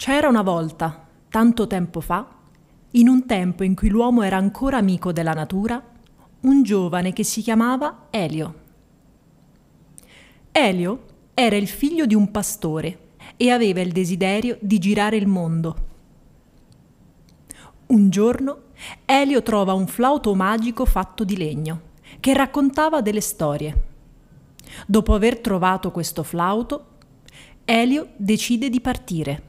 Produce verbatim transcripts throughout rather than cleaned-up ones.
C'era una volta, tanto tempo fa, in un tempo in cui l'uomo era ancora amico della natura, un giovane che si chiamava Elio. Elio era il figlio di un pastore e aveva il desiderio di girare il mondo. Un giorno Elio trova un flauto magico fatto di legno che raccontava delle storie. Dopo aver trovato questo flauto, Elio decide di partire.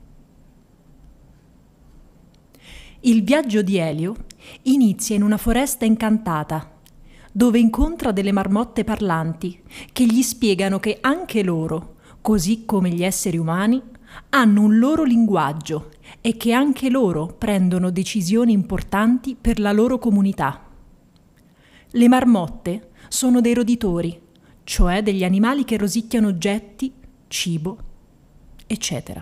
Il viaggio di Elio inizia in una foresta incantata, dove incontra delle marmotte parlanti che gli spiegano che anche loro, così come gli esseri umani, hanno un loro linguaggio e che anche loro prendono decisioni importanti per la loro comunità. Le marmotte sono dei roditori, cioè degli animali che rosicchiano oggetti, cibo, eccetera.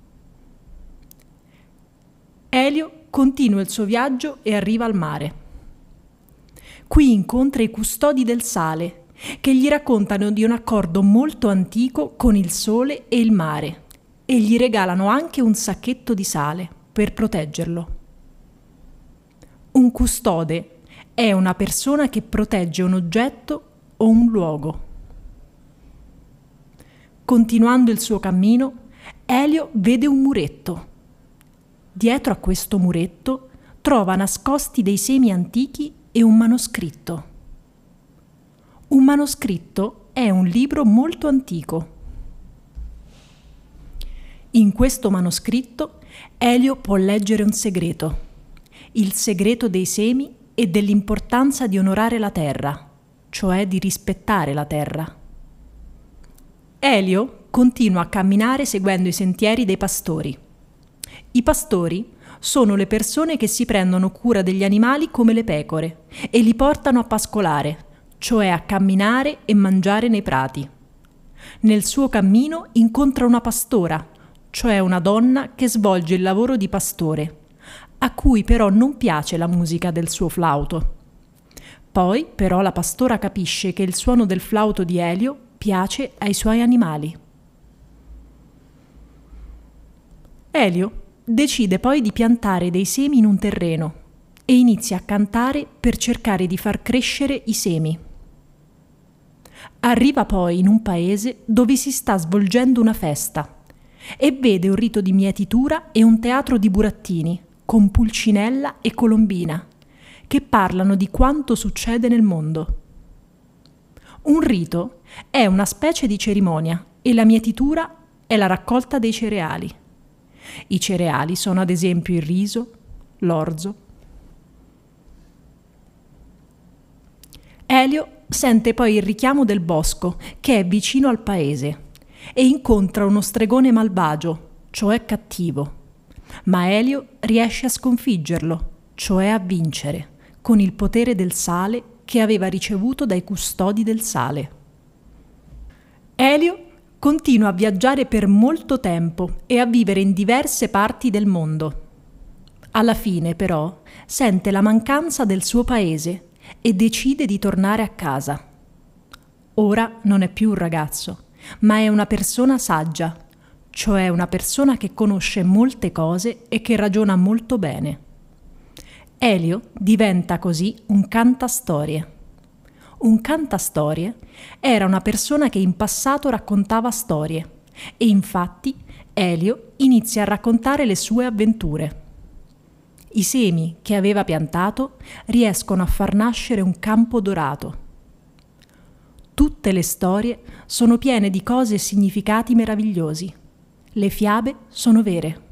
Elio continua il suo viaggio e arriva al mare. Qui incontra i custodi del sale, che gli raccontano di un accordo molto antico con il sole e il mare, e gli regalano anche un sacchetto di sale per proteggerlo. Un custode è una persona che protegge un oggetto o un luogo. Continuando il suo cammino, Elio vede un muretto. Dietro a questo muretto trova nascosti dei semi antichi e un manoscritto. Un manoscritto è un libro molto antico. In questo manoscritto Elio può leggere un segreto, il segreto dei semi e dell'importanza di onorare la terra, cioè di rispettare la terra. Elio continua a camminare seguendo i sentieri dei pastori. I pastori sono le persone che si prendono cura degli animali come le pecore e li portano a pascolare, cioè a camminare e mangiare nei prati. Nel suo cammino incontra una pastora, cioè una donna che svolge il lavoro di pastore, a cui però non piace la musica del suo flauto. Poi però la pastora capisce che il suono del flauto di Elio piace ai suoi animali. Elio decide poi di piantare dei semi in un terreno e inizia a cantare per cercare di far crescere i semi. Arriva poi in un paese dove si sta svolgendo una festa e vede un rito di mietitura e un teatro di burattini con Pulcinella e Colombina che parlano di quanto succede nel mondo. Un rito è una specie di cerimonia e la mietitura è la raccolta dei cereali. I cereali sono ad esempio il riso, l'orzo. Elio sente poi il richiamo del bosco che è vicino al paese e incontra uno stregone malvagio, cioè cattivo. Ma Elio riesce a sconfiggerlo, cioè a vincere, con il potere del sale che aveva ricevuto dai custodi del sale. Elio continua a viaggiare per molto tempo e a vivere in diverse parti del mondo. Alla fine, però, sente la mancanza del suo paese e decide di tornare a casa. Ora non è più un ragazzo, ma è una persona saggia, cioè una persona che conosce molte cose e che ragiona molto bene. Elio diventa così un cantastorie. Un cantastorie era una persona che in passato raccontava storie e infatti Elio inizia a raccontare le sue avventure. I semi che aveva piantato riescono a far nascere un campo dorato. Tutte le storie sono piene di cose e significati meravigliosi. Le fiabe sono vere.